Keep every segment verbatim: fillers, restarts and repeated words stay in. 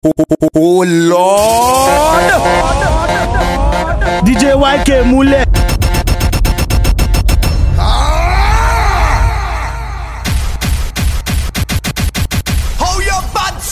Oh Lord! D J Y K Mule. Hold your butts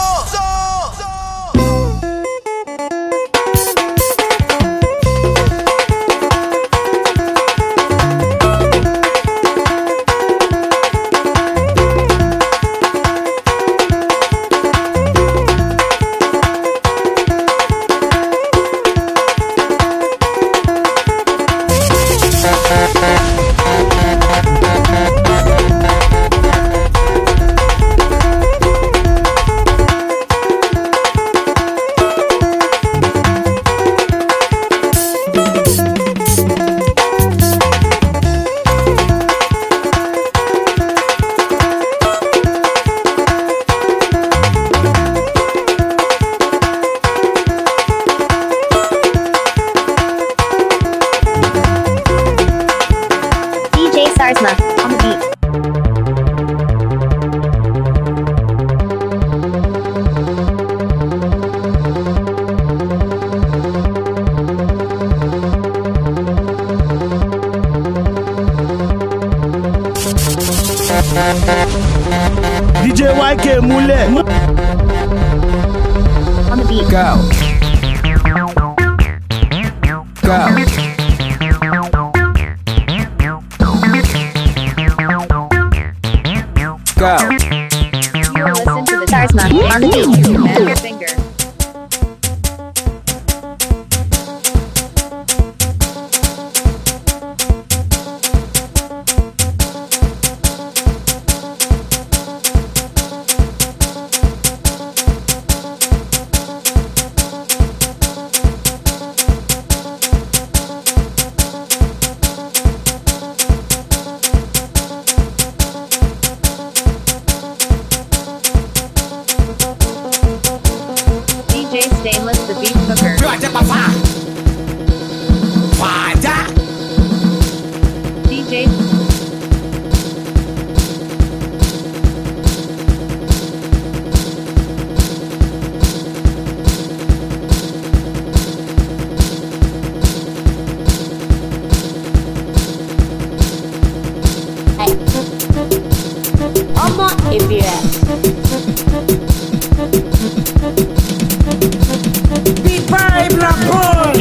Sarsma on the beat. D J Y K Mule. On the beat. Go. Go. Go. You listen to the Sarsma on the beat. Your finger. D J Stainless, the beat cooker. D J Ọmọ Ebira. Big vibe, la boy.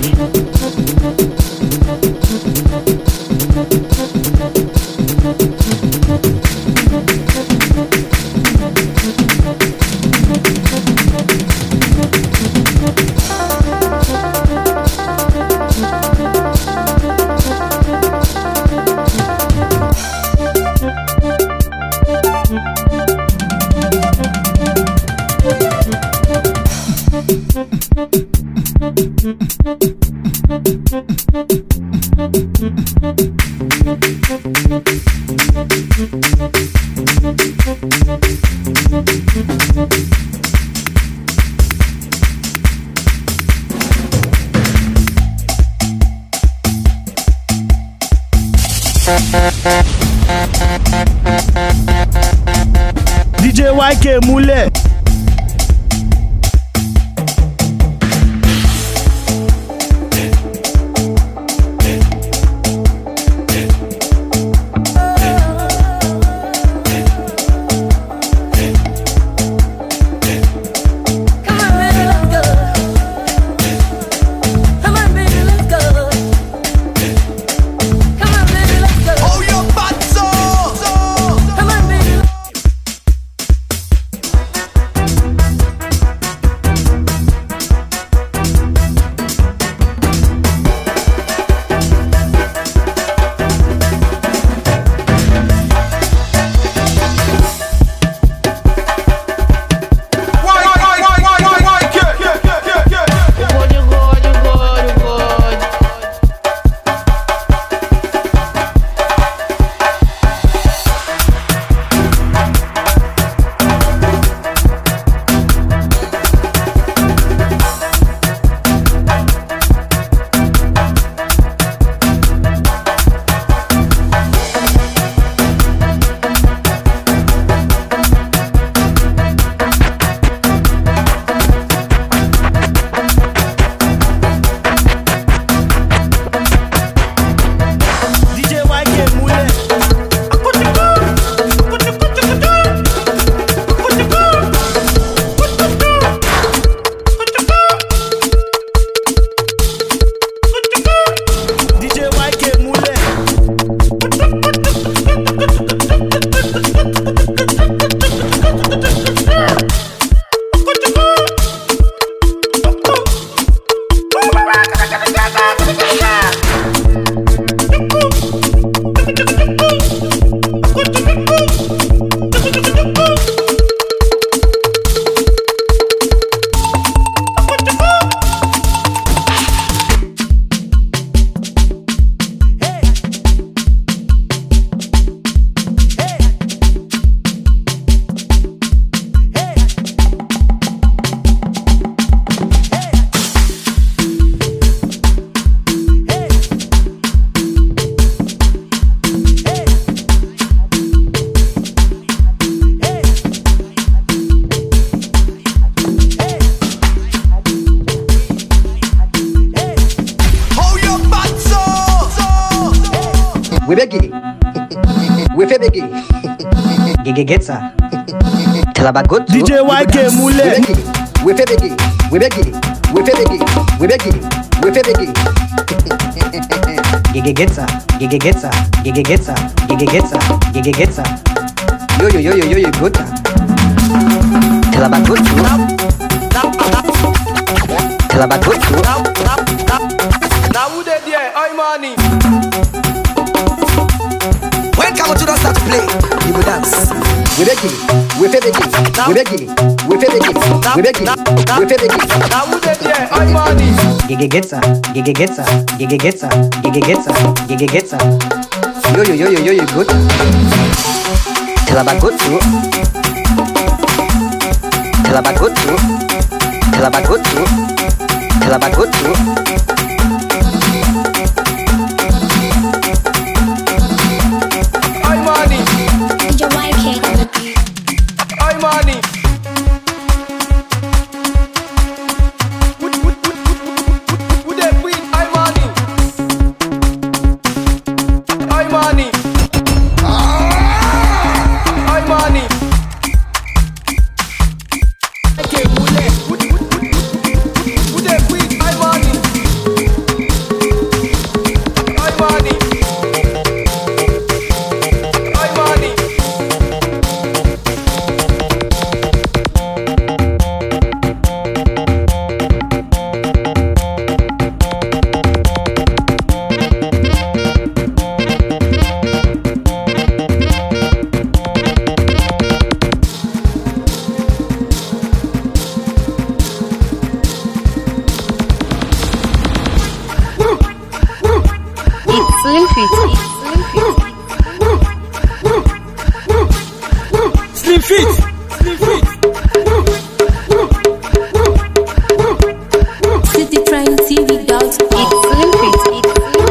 D J Y K Mule. Hold your butts we begi, we fe begi, gege getsa, talabagotu. D J Y K Mule. We fe begi, we begi, we fe begi, we begi, we fe begi. Gege getsa, gege getsa, gege getsa, gege getsa, gege getsa. Yo yo yo yo yo yo gota. Talabagotu. Talabagotu. Now who they there? I money. When come to start to play, you go dance. We begi, we fe begi, we begi, we fe begi, we begi, we fe begi. Now who they there? I money. Gege getsa, gege getsa, gege getsa, gege getsa, gege getsa. Yo yo yo yo yo yo gota. Talabagotu. Talabagotu. Talabagotu. Talabagotu. I money. D J Y K on the beat. I money. Who who who who who they queen? I money. I money. I money. Okay, who they who who who who they queen? I money. I money. I money. It's Slim Fit. Slim Fit. Slim Fit. City Train T V dot com. It's Slim Fit.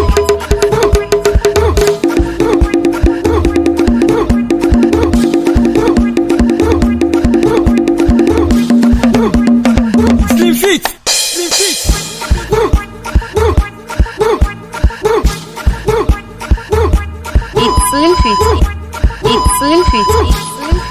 Slim Fit. Slim Fit. It's Slim Fit. It's Slim Fit. It's Slim Fit.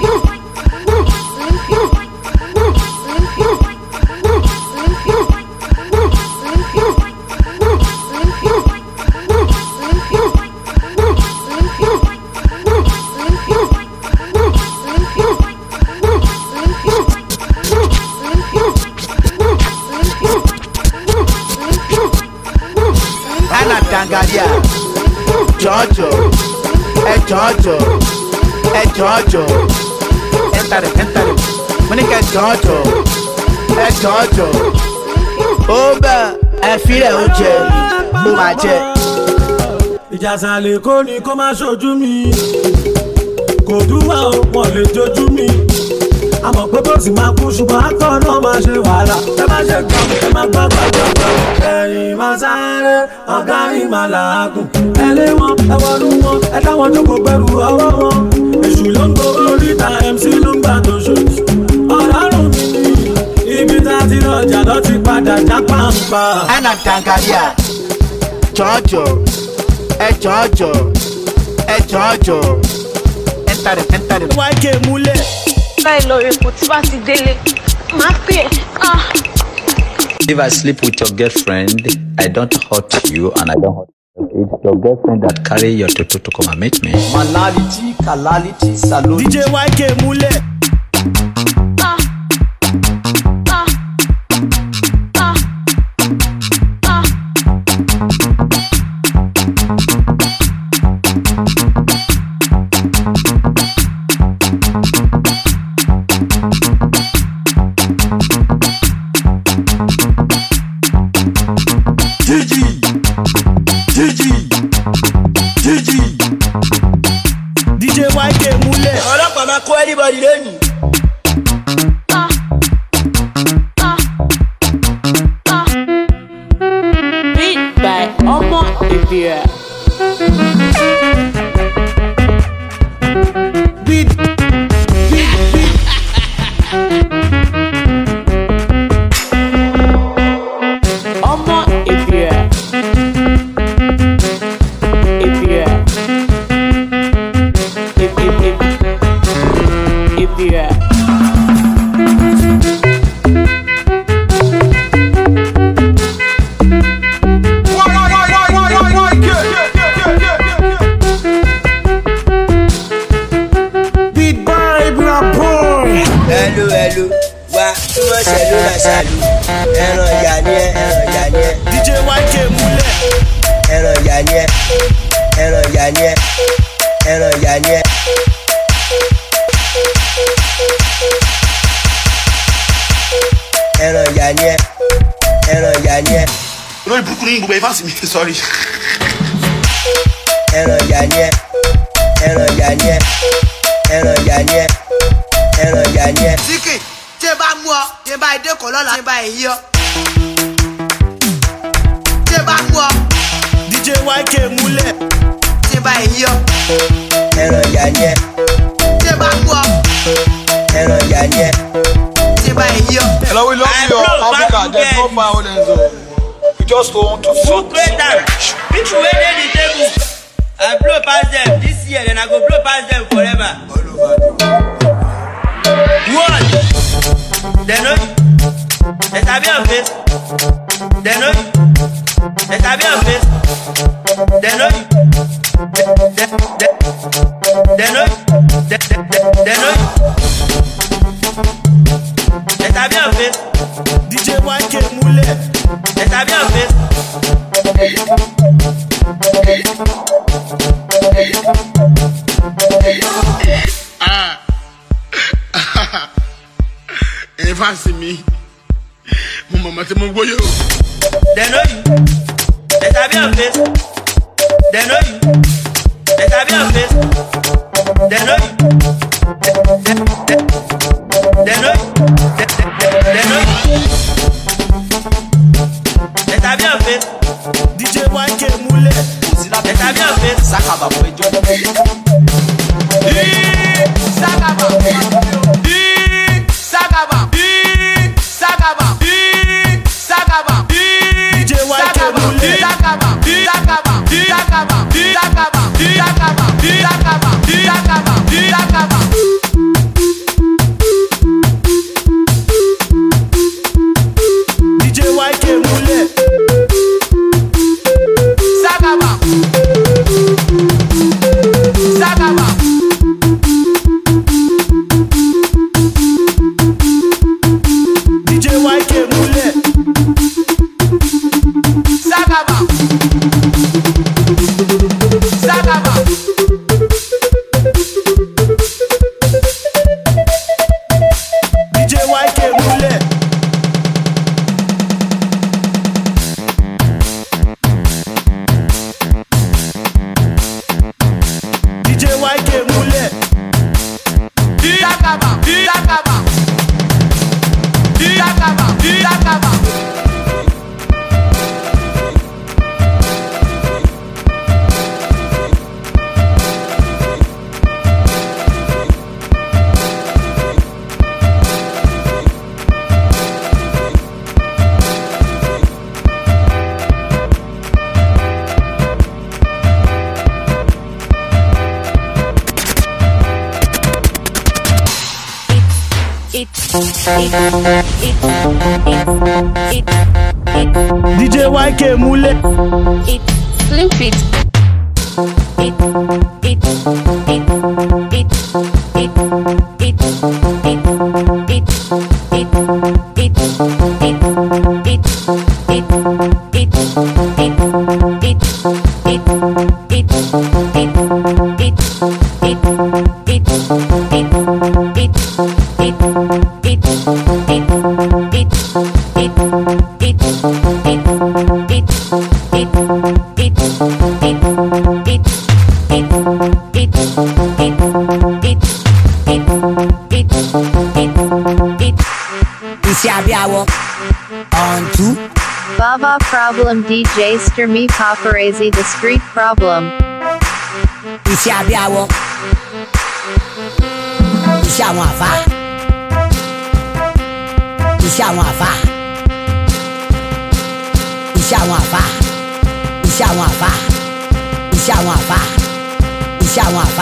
Anna Tangalia, Giorgio, eh Giorgio, eh Giorgio, enter it, enter it. When you get Giorgio, eh Giorgio, Oba, eh feel oje, o ma je. Ìjà sàlẹ̀ kò ní kó má ṣojú mi. Kò dúwà ó pọ̀ lè jojú mi. Àmọ̀ pé bó sì máa kú ṣùgbọ́n àtọ̀ náà máa ṣe wàhálà. Ẹ má ṣe gbọ́, ẹ má gbọ́ gbàgbọ́. Ẹ̀yìn máa sáré, ọ̀gá yìí máa làágùn. Ẹ lé wọn, ẹ wọnú wọn, ẹ táwọn jókòó pẹ̀lú ọwọ́ wọn. Èṣù ló ń gbowó oríta, M C ló ń gbà tó ṣoṣù. Ọlọ́run mi ni ibi tá a ti lọ́jà lọ́ ti padà jápá ń pa. Anna Tangalia, Giorgio, eh Giorgio, eh Giorgio, enter it, enter it. Y K Mule. Báyìí lọ rẹ̀ kò tí bá ti délé. Máa pè é. Ah. If I sleep with your girlfriend, I don't hurt you and I don't hurt you. It's your girlfriend that carry your toto to come and meet me. Manality, calality, salute. D J Y K Mule. Ah. Ah. Ah. Ah. Gigi, Gigi, Gigi. D J Y K Mule. Ọlọ́pàá máa kó anybody lẹ́nu. ẹran ṣàlù ẹran ìyá ni ẹ ẹran ìyá ni ẹ. D J Y K múlẹ̀. ẹran ìyá ni ẹ ẹran ìyá ni ẹ ẹran ìyá ni ẹ. ẹran ìyá ni ẹ ẹran ìyá ni ẹ. olórí burúkú ní gbogbo ẹ̀ fásitì mi sorry. ẹran ìyá ni ẹ ẹran ìyá ni ẹ ẹran ìyá ni ẹ ẹran ìyá ni ẹ. síkì tí ẹ bá mú ọ tí ẹ bá dé kọ lọ́la tí ẹ bá èyí ọ. tí ẹ bá mú ọ. D J Y K múlẹ̀. tí ẹ bá èyí ọ. ẹran ìyá ni ẹ. tí ẹ bá mú ọ. ẹran ìyá ni ẹ. tí ẹ bá èyí ọ. Hello, we love you, Africa. There's no violence. We just want to Who create them? People wey dey the table. I blow past them this year, then I go blow past them forever. What? They know you. They sabi your face. They know you. They sabi your face. They know you. They, they, they know you. They, they, they, they know you. They sabi your face. D J Y K múlẹ̀. They sabi your face. Ah. ẹ fà sí mi mo mọ̀mọ́ tí mo gbóyè o. They know you. They sabi your face. They know you. They sabi your face. They know you. They, they, they, they know you. They, they, they, they know you. They sabi your face. D J Y K múlẹ̀. They sabi your face. sákàbà fún ẹjọ́. sákàbà sákàbà sákàbà sákàbà D J Y K múlẹ̀. sákàbà sákàbà sákàbà sákàbà sákàbà sákàbà sákàbà sákàbà. D J Y K múlẹ̀. sákàbà sákàbà. D J Y K múlẹ̀. sákàbà sákàbà. D J Y K múlẹ̀. D J Y K múlẹ̀. sákàbà sákàbà sákàbà sákàbà. D J Y K múlẹ̀. Slim Fit. Baba Problem D J Sturmy Paparazzi The Street Problem. Iṣẹ́ abíyáwọ́. Iṣẹ́ àwọn àfá. Iṣẹ́ àwọn àfá. Iṣẹ́ àwọn àfá. Iṣẹ́ àwọn àfá. Iṣẹ́ àwọn àfá. Iṣẹ́ àwọn àfá.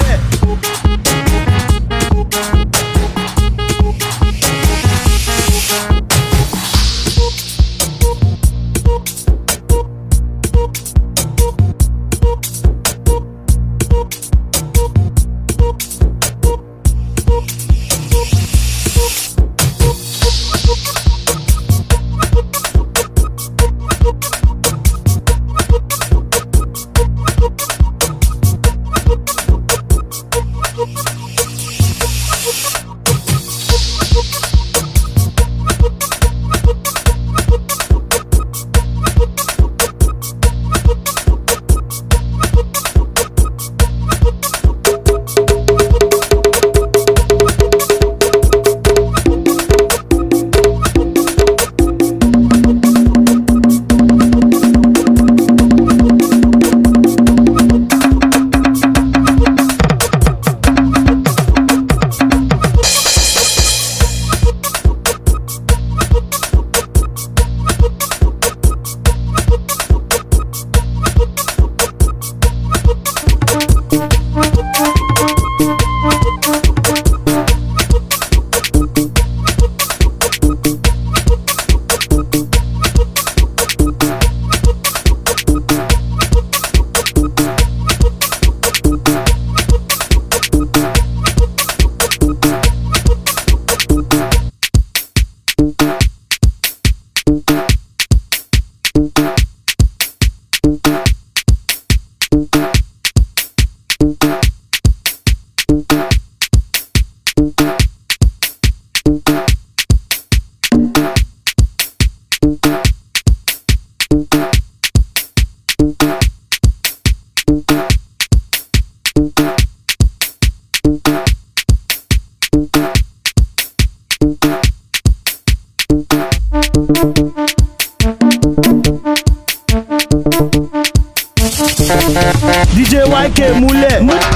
D J Y K múlẹ̀.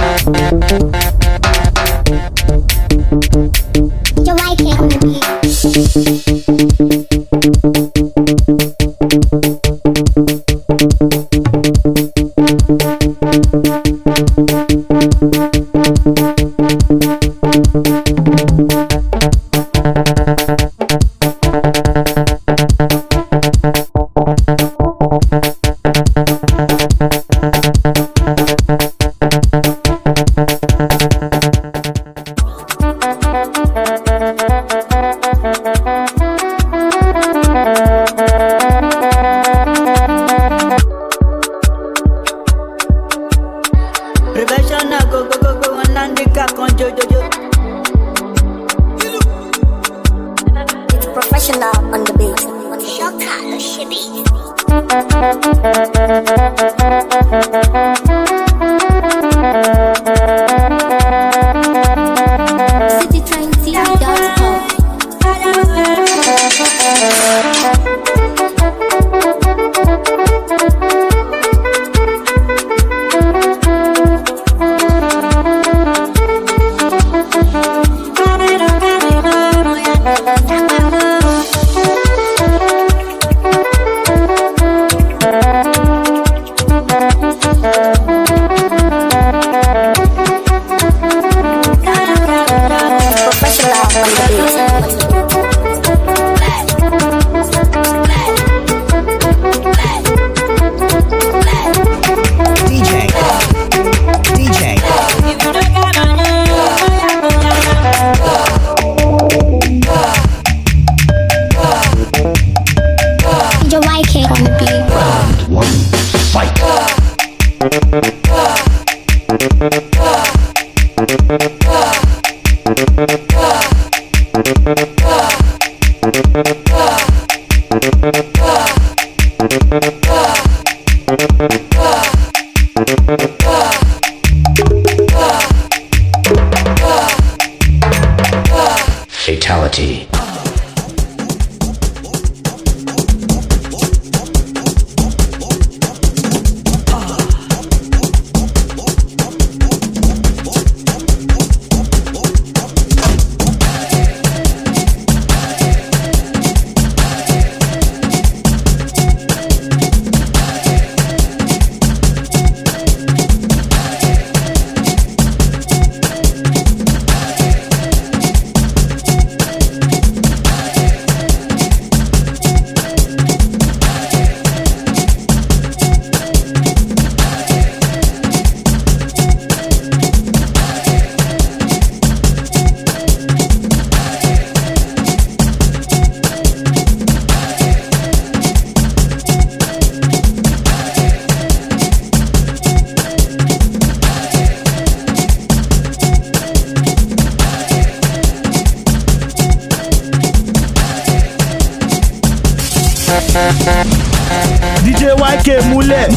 D J Y K on the beat. Professional go go go go and land the car con jo jo jo. It's professional on the beat. Shaka Shibi. City Train T V dot com. Fatality. D J Y K múlẹ̀.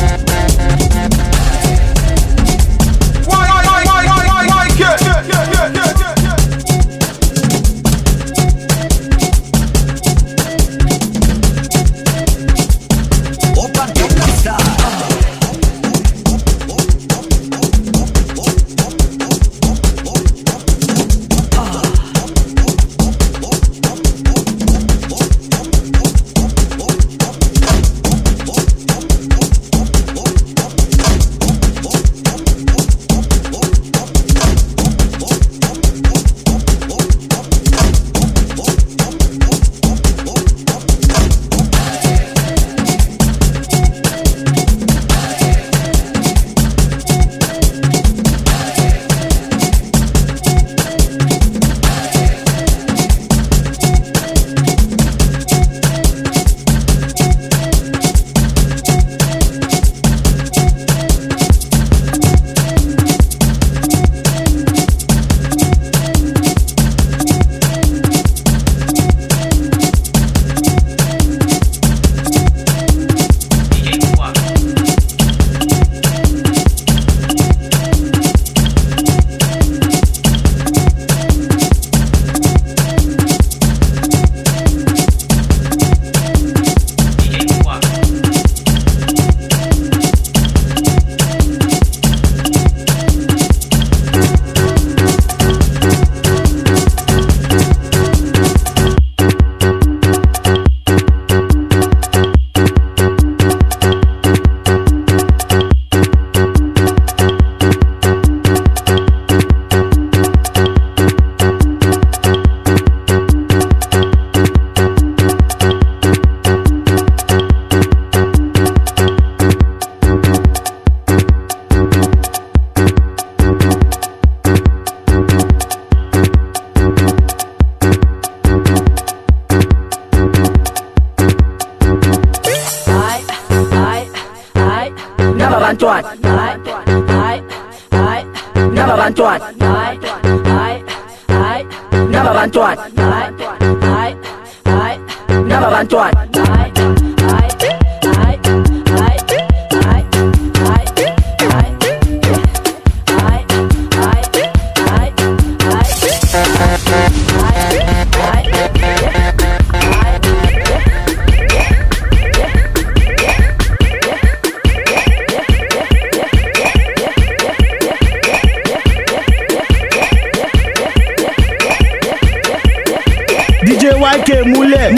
bantuan. Ai, ai, ai, nama bantuan. Ai, ai, ai, nama bantuan. Ai, ai, ai, nama bantuan. Ai, ai, ai, ai, ai, ai, ai, D J Y K múlẹ̀.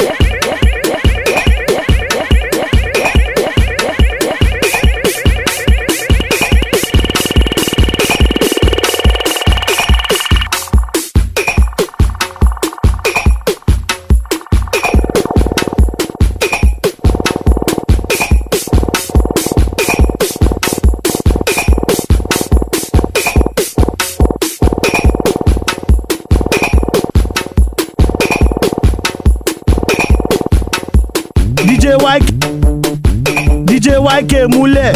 D J Y K D J Y K múlẹ̀.